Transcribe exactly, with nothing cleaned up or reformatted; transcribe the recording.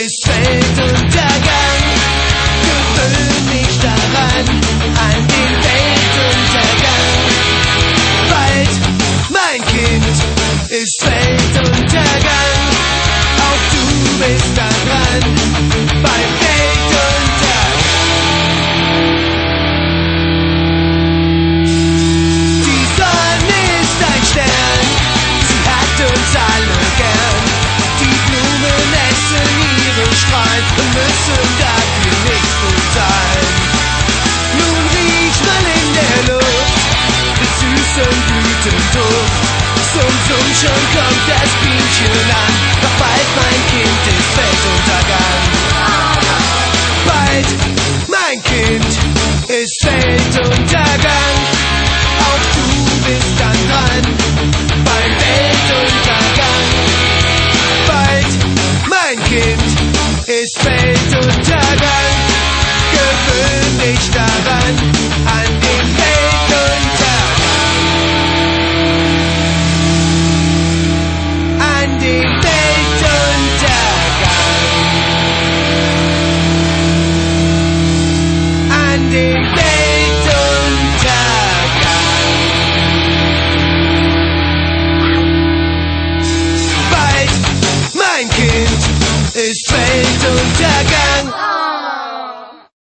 ist Weltuntergang. Gewöhn mich daran, an den Weltuntergang. Bald, mein Kind, ist Weltuntergang. Auch du bist da dran, beim Weltuntergang. Die Sonne ist ein Stern, sie hat uns alle gern. Die Blumen essen ihre Strahlen und müssen dafür nichts bezahlen. Nun riech mal in der Luft des süßen Blütenduft. Summ, summ, schon kommt das Bienchen an. Doch bald, mein Kind, ist Weltuntergang. Bald, mein Kind, ist Weltuntergang. Auch du bist dann dran, beim Weltuntergang. Bald, mein Kind, ist Weltuntergang. Gewöhn dich daran, an den Weltuntergang. An den Weltuntergang. An den Weltuntergang. Bald, mein Kind, ist Weltuntergang.